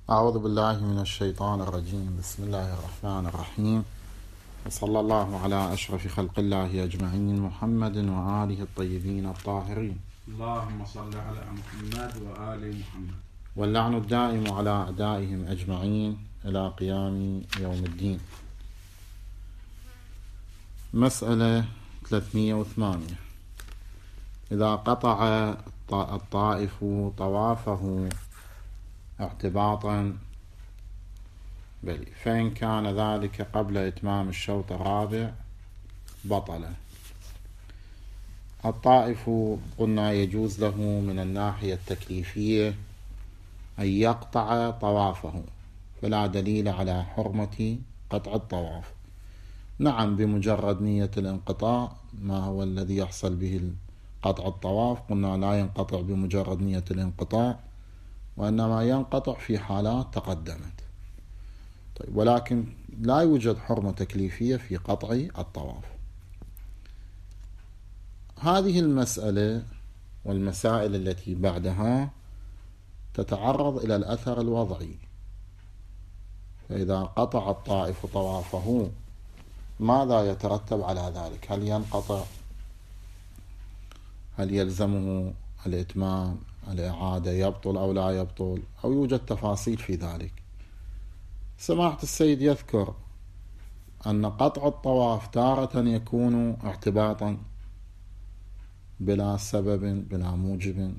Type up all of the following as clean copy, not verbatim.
أعوذ بالله من الشيطان الرجيم. بسم الله الرحمن الرحيم، وصلى الله على أشرف خلق الله أجمعين محمد وآله الطيبين الطاهرين. اللهم صل على محمد وآل محمد. واللعن الدائم على أعدائهم أجمعين إلى قيام يوم الدين. مسألة 308: إذا قطع الطائف طوافه اعتباطا فإن كان ذلك قبل إتمام الشوط الرابع بطل. الطائف قلنا يجوز له من الناحية التكليفية أن يقطع طوافه، فلا دليل على حرمة قطع الطواف. نعم، بمجرد نية الانقطاع. ما هو الذي يحصل به قطع الطواف؟ قلنا لا ينقطع بمجرد نية الانقطاع، وإنما ينقطع في حالات تقدمت. طيب، ولكن لا يوجد حرمة تكليفية في قطع الطواف. هذه المسألة والمسائل التي بعدها تتعرض إلى الأثر الوضعي. فإذا قطع الطائف طوافه ماذا يترتب على ذلك؟ هل ينقطع؟ هل يلزمه الإتمام؟ الإعادة؟ يبطل أو لا يبطل؟ أو يوجد تفاصيل في ذلك؟ سماحة السيد يذكر أن قطع الطواف تارة يكون اعتباطا بلا سبب بلا موجب،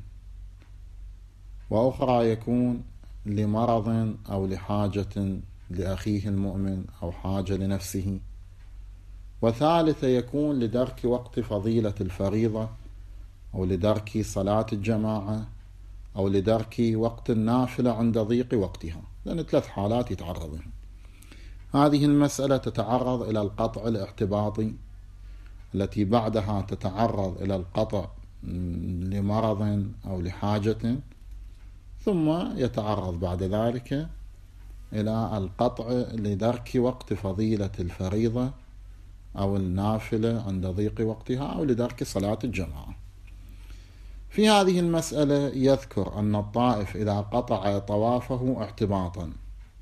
وأخرى يكون لمرض أو لحاجة لأخيه المؤمن أو حاجة لنفسه، وثالثة يكون لدرك وقت فضيلة الفريضة أو لدرك صلاة الجماعة أو لدرك وقت النافلة عند ضيق وقتها، لأن 3 حالات يتعرض لها. هذه المسألة تتعرض إلى القطع الاعتباطي، التي بعدها تتعرض إلى القطع لمرض أو لحاجة، ثم يتعرض بعد ذلك إلى القطع لدرك وقت فضيلة الفريضة أو النافلة عند ضيق وقتها أو لدرك صلاة الجماعة. في هذه المسألة يذكر أن الطائف إذا قطع طوافه اعتباطا،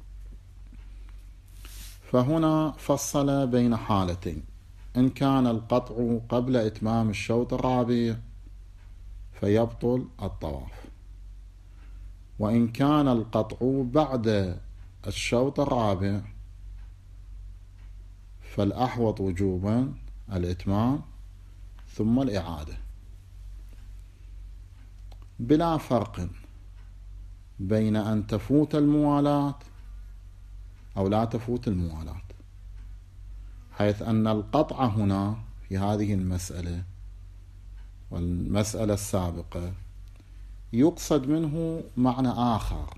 فهنا فصل بين حالتين: إن كان القطع قبل إتمام الشوط الرابع فيبطل الطواف، وإن كان القطع بعد الشوط الرابع فالأحوط وجوبا الإتمام ثم الإعادة، بلا فرق بين أن تفوت الموالاة أو لا تفوت الموالاة، حيث أن القطع هنا في هذه المسألة والمسألة السابقة يقصد منه معنى آخر.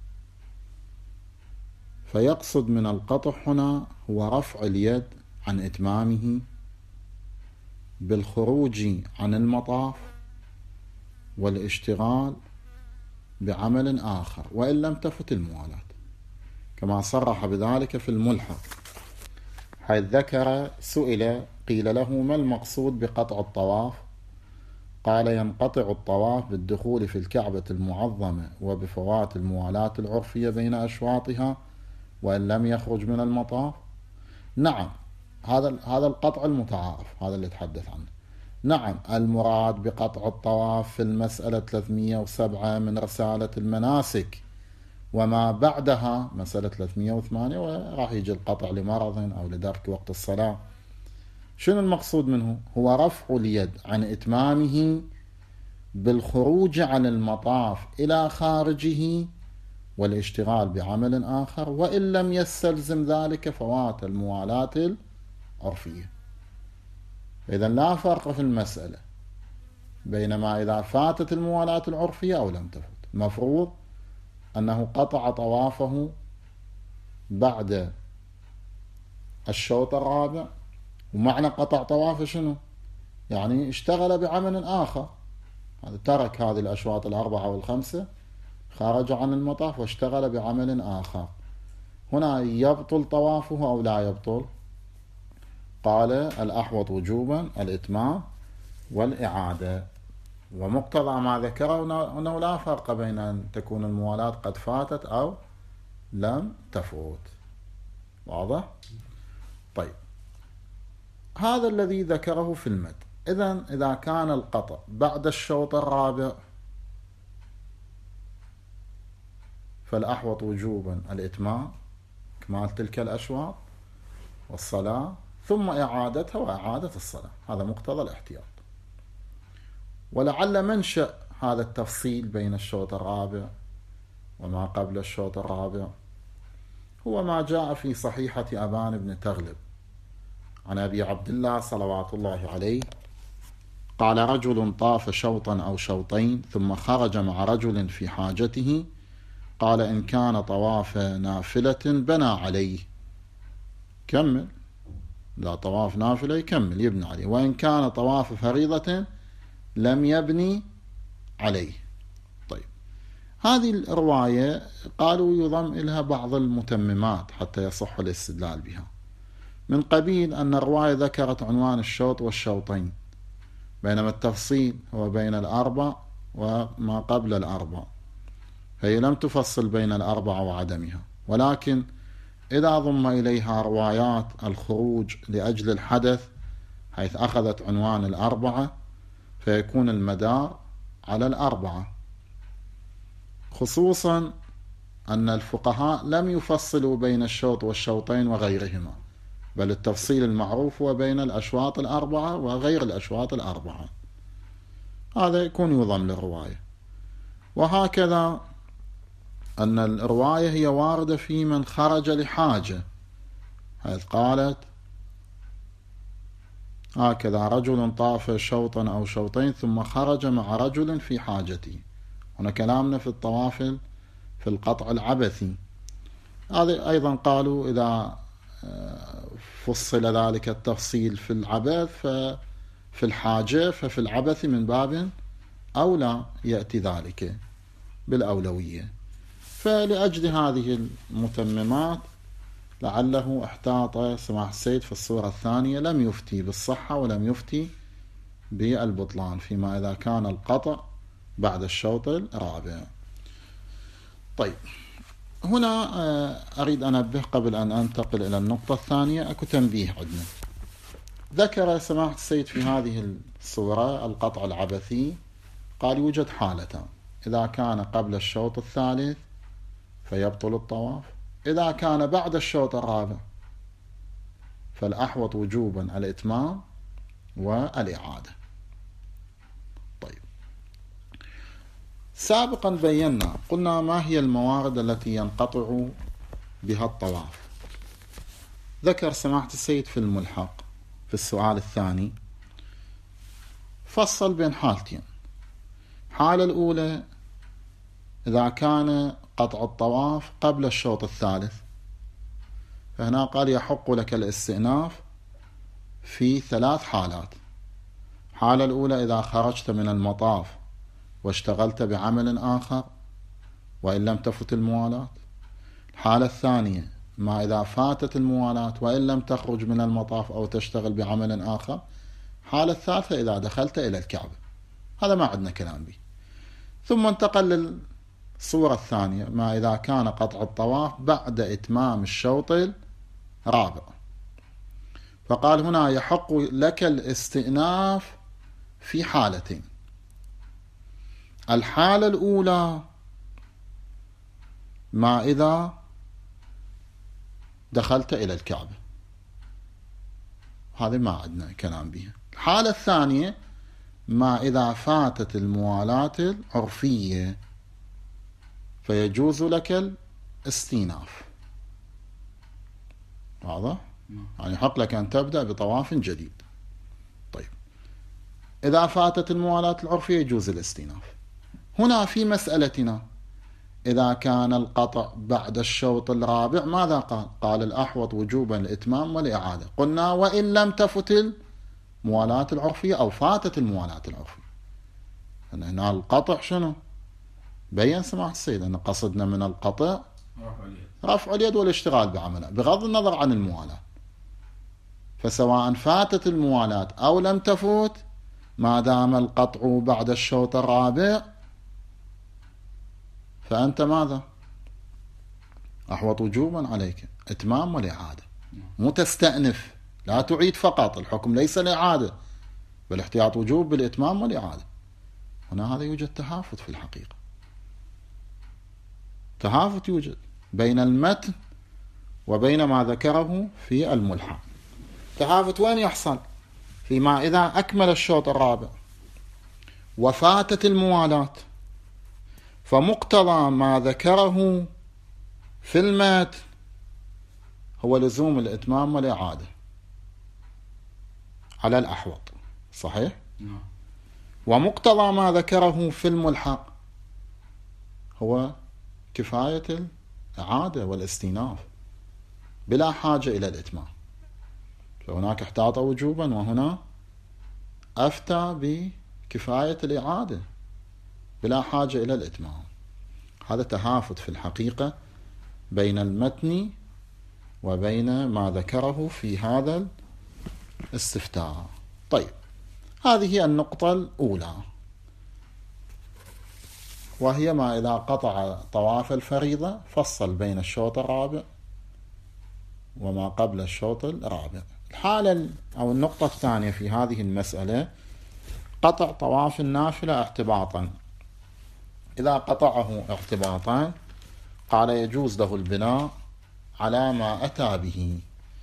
فيقصد من القطع هنا هو رفع اليد عن إتمامه بالخروج عن المطاف والاشتغال بعمل آخر، وإن لم تفت الموالاة، كما صرح بذلك في الملحق، حيث ذكر سئل قيل له: ما المقصود بقطع الطواف؟ قال: ينقطع الطواف بالدخول في الكعبة المعظمة وبفوات الموالاة العرفية بين أشواطها وإن لم يخرج من المطاف. نعم، هذا القطع المتعارف، هذا اللي تحدث عنه. نعم، المراد بقطع الطواف في المسألة 307 من رسالة المناسك وما بعدها مسألة 308، وراح يجي القطع لمرض أو لدرك وقت الصلاة. شنو المقصود منه؟ هو رفع اليد عن إتمامه بالخروج عن المطاف إلى خارجه والاشتغال بعمل آخر، وإن لم يستلزم ذلك فوات الموالاة العرفية. إذن لا فرق في المسألة بينما إذا فاتت الموالاة العرفية أو لم تفت. المفروض أنه قطع طوافه بعد الشوط الرابع، ومعنى قطع طوافه شنو؟ يعني اشتغل بعمل آخر، ترك هذه الأشواط 4 و5، خرج عن المطاف واشتغل بعمل آخر. هنا يبطل طوافه أو لا يبطل؟ قال: الأحوط وجوبا الإتمام والإعادة. ومقتضى ما ذكره أنه لا فرق بين أن تكون الموالاة قد فاتت أو لم تفوت. واضح؟ طيب، هذا الذي ذكره في المد. إذن إذا كان القطع بعد الشوط الرابع فالأحوط وجوبا الإتمام، إكمال تلك الأشواط والصلاة، ثم إعادتها وإعادة الصلاة. هذا مقتضى الاحتياط. ولعل منشأ هذا التفصيل بين الشوط الرابع وما قبل الشوط الرابع هو ما جاء في صحيحة أبان بن تغلب عن أبي عبد الله صلوات الله عليه قال: رجل طاف شوطا أو شوطين ثم خرج مع رجل في حاجته، قال: إن كان طواف نافلة بنى عليه، كمل، لا طواف نافلة يكمل يبني عليه، وإن كان طواف فريضة لم يبني عليه. طيب، هذه الرواية قالوا يضم إليها بعض المتممات حتى يصح الاستدلال بها، من قبيل أن الرواية ذكرت عنوان الشوط والشوطين، بينما التفصيل هو بين الأربع وما قبل الأربع، فهي لم تفصل بين الأربع وعدمها. ولكن إذا ضم إليها روايات الخروج لأجل الحدث حيث أخذت عنوان الأربعة، فيكون المدار على الأربعة، خصوصا أن الفقهاء لم يفصلوا بين الشوط والشوطين وغيرهما، بل التفصيل المعروف هو بين الأشواط الأربعة وغير الأشواط الأربعة. هذا يكون يضم للرواية. وهكذا أن الرواية هي واردة في من خرج لحاجة، حيث قالت: هكذا رجل طاف شوطا أو شوطين ثم خرج مع رجل في حاجته. هنا كلامنا في الطواف في القطع العبثي. هذا أيضا قالوا إذا فصل ذلك التفصيل في العبث ففي الحاجة، ففي العبث من باب أولى يأتي ذلك بالأولوية. فلأجل هذه المتممات لعله احتاط سماح السيد في الصورة الثانية، لم يفتي بالصحة ولم يفتي بالبطلان فيما إذا كان القطع بعد الشوط الرابع. طيب، هنا أريد أن أنبه قبل أن أنتقل إلى النقطة الثانية، أكو تنبيه عندنا. ذكر سماحة السيد في هذه الصورة القطع العبثي، قال يوجد حالتان: إذا كان قبل الشوط الثالث فيبطل الطواف، إذا كان بعد الشوط الرابع فالأحوط وجوبا الإتمام والإعادة. طيب، سابقا بينا قلنا ما هي الموارد التي ينقطع بها الطواف. ذكر سماحة السيد في الملحق في السؤال الثاني، فصل بين حالتين. الحالة الأولى إذا كان قطع الطواف قبل الشوط الثالث، فهنا قال يحق لك الاستئناف في 3 حالات. الحالة الأولى إذا خرجت من المطاف واشتغلت بعمل آخر وإن لم تفت الموالاة. الحالة الثانية ما إذا فاتت الموالاة وإن لم تخرج من المطاف أو تشتغل بعمل آخر. الحالة الثالثة إذا دخلت إلى الكعبة. هذا ما عندنا كلام به. ثم انتقل للصورة الثانية، ما إذا كان قطع الطواف بعد إتمام الشوط الرابع، فقال هنا يحق لك الاستئناف في حالتين. الحالة الأولى ما إذا دخلت إلى الكعبة، هذا ما عندنا كلام بها. الحالة الثانية ما إذا فاتت الموالاة العرفية، فيجوز لك الاستئناف. واضح؟ يعني يحق لك أن تبدأ بطواف جديد. طيب، إذا فاتت الموالاة العرفية يجوز الاستئناف. هنا في مسألتنا إذا كان القطع بعد الشوط الرابع ماذا قال؟ قال الأحوط وجوبا الإتمام والإعادة. قلنا وإن لم تفت الموالاة العرفية أو فاتت الموالاة العرفية. هنا القطع شنو؟ بيّن سماحة السيد أن قصدنا من القطع رفع اليد والاشتغال بعمله بغض النظر عن الموالاة. فسواء فاتت الموالاة أو لم تفوت، ما دام القطع بعد الشوط الرابع فأنت ماذا؟ أحوط وجوبا عليك إتمام والإعادة، مو تستأنف، لا تعيد فقط، الحكم ليس الإعادة بل احتياط وجوب بالإتمام والإعادة. هنا هذا يوجد تهافت في الحقيقة، تهافت يوجد بين المتن وبين ما ذكره في الملحق. تهافت وين يحصل؟ فيما إذا أكمل الشوط الرابع وفاتت الموالاة، فمقتضى ما ذكره في المتن هو لزوم الإتمام والإعادة على الأحوط، صحيح؟ ومقتضى ما ذكره في الملحق هو كفاية الإعادة والاستئناف بلا حاجة إلى الإتمام. فهناك احتاط وجوبا وهنا أفتى بكفاية الإعادة بلا حاجة إلى الإتمام. هذا تهافت في الحقيقة بين المتن وبين ما ذكره في هذا الاستفتاء. طيب، هذه النقطة الأولى، وهي ما إذا قطع طواف الفريضة فصل بين الشوط الرابع وما قبل الشوط الرابع. الحالة أو النقطة الثانية في هذه المسألة قطع طواف النافلة اعتباطا. إذا قطعه اعتباطا قال يجوز له البناء على ما أتى به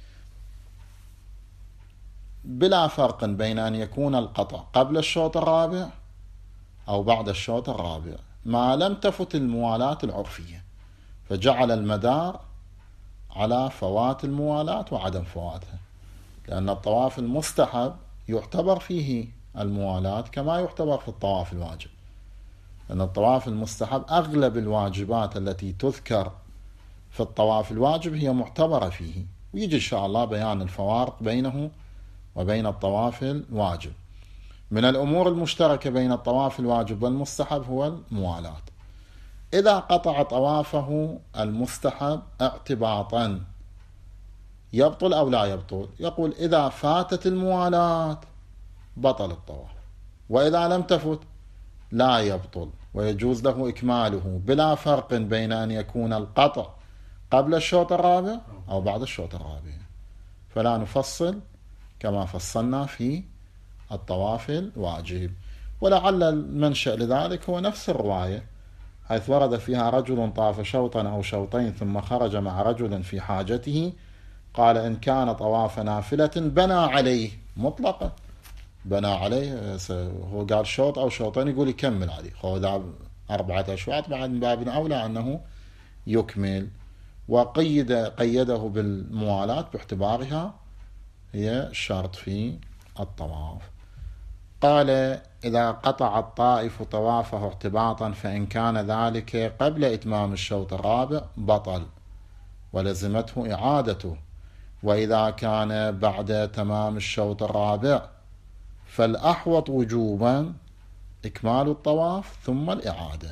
بلا فرق بين أن يكون القطع قبل الشوط الرابع أو بعد الشوط الرابع، ما لم تفت الموالاة العرفية، فجعل المدار على فوات الموالاة وعدم فواتها، لأن الطواف المستحب يعتبر فيه الموالاة كما يعتبر في الطواف الواجب، لأن الطواف المستحب أغلب الواجبات التي تذكر في الطواف الواجب هي معتبرة فيه، ويجي إن شاء الله بيان الفوارق بينه وبين الطواف الواجب. من الأمور المشتركة بين الطواف الواجب والمستحب هو الموالاة. إذا قطع طوافه المستحب اعتباطا يبطل أو لا يبطل؟ يقول إذا فاتت الموالاة بطل الطواف، وإذا لم تفت لا يبطل ويجوز له إكماله بلا فرق بين أن يكون القطع قبل الشوط الرابع أو بعد الشوط الرابع. فلا نفصل كما فصلنا في الطواف الواجب. ولعل المنشأ لذلك هو نفس الرواية، حيث ورد فيها رجل طاف شوطا أو شوطين ثم خرج مع رجل في حاجته، قال إن كان طواف نافلة بنى عليه مطلقا، بنى عليه، هو قال شوط أو شوطين يقول يكمل عليه، هو إذا 4 أشواط بعد من باب أولى أنه يكمل، قيده بالموالاة باعتبارها هي الشرط في الطواف. قال إذا قطع الطائف طوافه اعتباطا فإن كان ذلك قبل إتمام الشوط الرابع بطل ولزمته إعادته، وإذا كان بعد تمام الشوط الرابع فالأحوط وجوبا إكمال الطواف ثم الإعادة،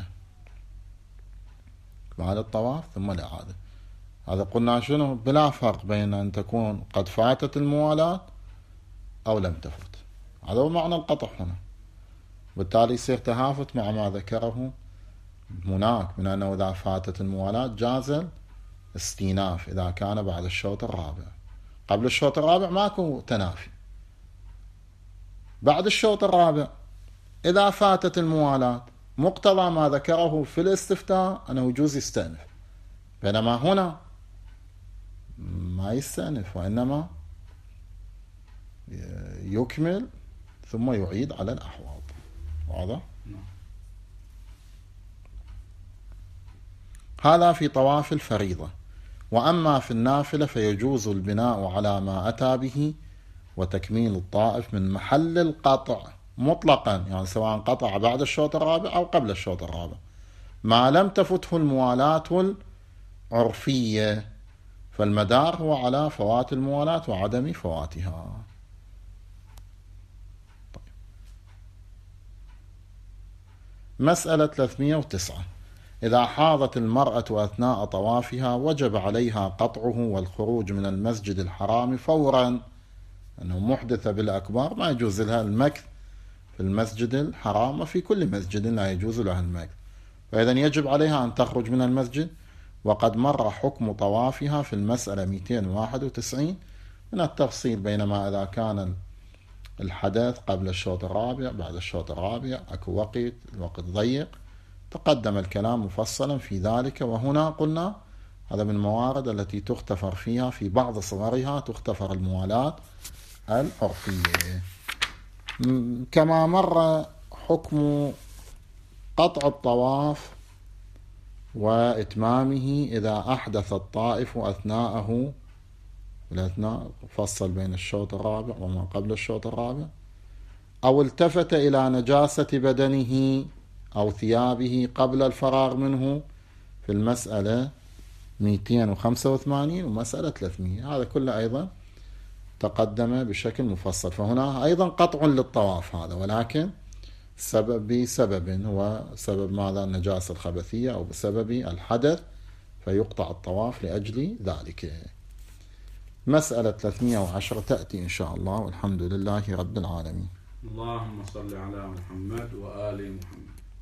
إكمال الطواف ثم الإعادة. هذا قلنا شنو؟ بلا فرق بين أن تكون قد فاتت الموالاة أو لم تفت. هذا هو معنى القطع هنا، بالتالي يصير تهافت مع ما ذكره هناك من أنه إذا فاتت الموالاة جاز استئناف إذا كان بعد الشوط الرابع. قبل الشوط الرابع ماكو تنافي، بعد الشوط الرابع إذا فاتت الموالاة مقتضى ما ذكره في الاستفتاء أنه يجوز يستأنف، بينما هنا ما يستأنف وإنما يكمل ثم يعيد على الأحواض. واضح؟ هذا في طواف الفريضة. وأما في النافلة فيجوز البناء على ما أتى به وتكميل الطائف من محل القطع مطلقا، يعني سواء قطع بعد الشوط الرابع أو قبل الشوط الرابع، ما لم تفته الموالاة العرفية، فالمدار هو على فوات الموالاة وعدم فواتها. طيب. مسألة 309. إذا حاضت المرأة أثناء طوافها وجب عليها قطعه والخروج من المسجد الحرام فورا، أنه محدثة بالأكبار ما يجوز لها المكث في المسجد الحرام، وفي كل مسجد لا يجوز لها المكث، فإذا يجب عليها أن تخرج من المسجد وقد مر حكم طوافها في المسألة 291 من التفصيل، بينما إذا كان الحدث قبل الشوط الرابع بعد الشوط الرابع أكو الوقت ضيق، تقدم الكلام مفصلا في ذلك. وهنا قلنا هذا من الموارد التي تختفر فيها في بعض صورها تختفر الموالاة العرفية. كما مر حكم قطع الطواف وإتمامه إذا أحدث الطائف أثناء فصل بين الشوط الرابع وما قبل الشوط الرابع، أو التفت إلى نجاسة بدنه أو ثيابه قبل الفراغ منه في المسألة 285 ومسألة 300. هذا كله أيضا تقدم بشكل مفصل. فهنا أيضا قطع للطواف هذا، ولكن بسبب هو سبب ماذا؟ النجاسة الخبثية أو بسبب الحدث، فيقطع الطواف لأجل ذلك. مسألة 310 تأتي إن شاء الله، والحمد لله رب العالمين. اللهم صل على محمد وآل محمد.